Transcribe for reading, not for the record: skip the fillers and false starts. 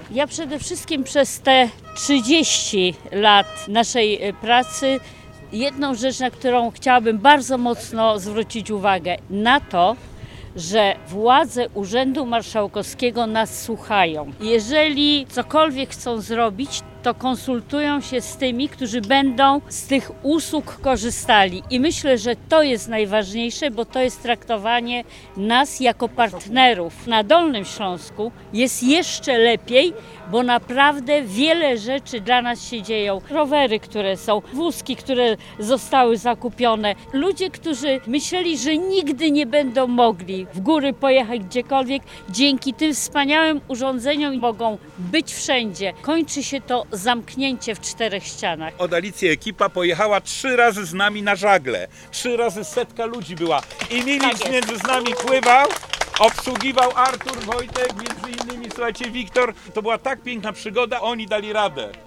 Ja przede wszystkim przez te 30 lat naszej pracy jedną rzecz, na którą chciałabym bardzo mocno zwrócić uwagę, na to, że władze Urzędu Marszałkowskiego nas słuchają. Jeżeli cokolwiek chcą zrobić, to konsultują się z tymi, którzy będą z tych usług korzystali. I myślę, że to jest najważniejsze, bo to jest traktowanie nas jako partnerów. Na Dolnym Śląsku jest jeszcze lepiej, bo naprawdę wiele rzeczy dla nas się dzieją. Rowery, które są, wózki, które zostały zakupione. Ludzie, którzy myśleli, że nigdy nie będą mogli w góry pojechać gdziekolwiek, dzięki tym wspaniałym urządzeniom mogą być wszędzie. Kończy się to zamknięcie w 4 ścianach. Od Alicji ekipa pojechała 3 razy z nami na żagle. 3 razy 100 ludzi była. I Milic między z nami pływał. Obsługiwał Artur, Wojtek, między innymi, słuchajcie, Wiktor. To była tak piękna przygoda, oni dali radę.